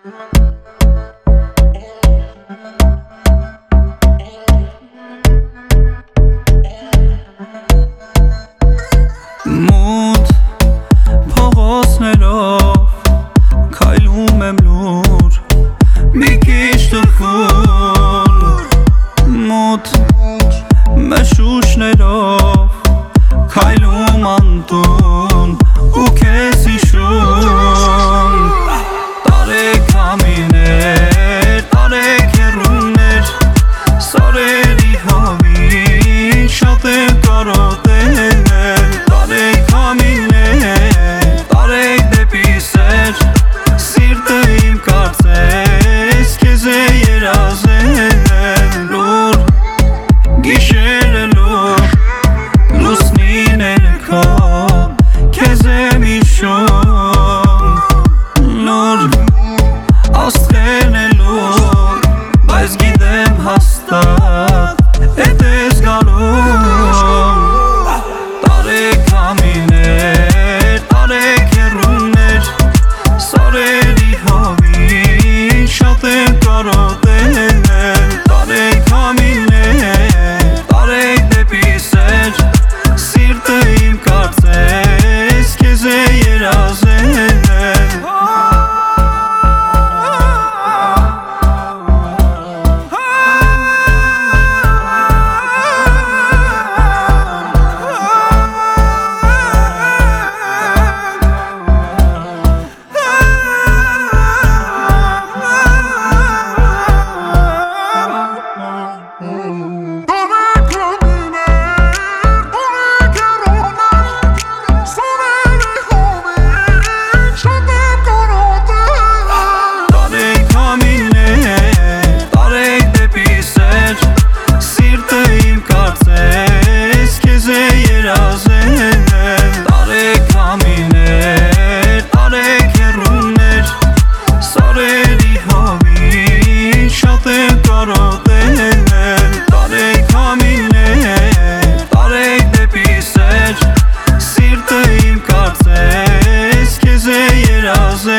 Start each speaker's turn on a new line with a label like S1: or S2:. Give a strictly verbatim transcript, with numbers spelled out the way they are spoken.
S1: Մութ փողոցներով քայլում եմ լուր, մի քիչ տխուր։ Մութ մշուշներով քայլում անտուն ու քեզ հիշում։ Տարեք ամիներ, տարեք հեռուներ, սարերի հավին շատ եմ կարոտել։ Տարեք ամիներ, տարեք դեպի սեր, սիրտը իմ կարծես քեզ է երազել։ Լուր գիշերը լուր, լուսնի ներքո քեզ եմ հիշում։ Լուր աստղերն են լուր, բայց գիտեմ հաստատ էդ ես գալու։ Տարեք ամիներ, տարեք հեռուներ, սարերի հավին շատ եմ կարոտել։ Տարեք ամիներ, տարեք դեպի սեր, սիրտը իմ կարծես քեզ է երազել։ Սիրտը իմ կարծես քեզ է երազել։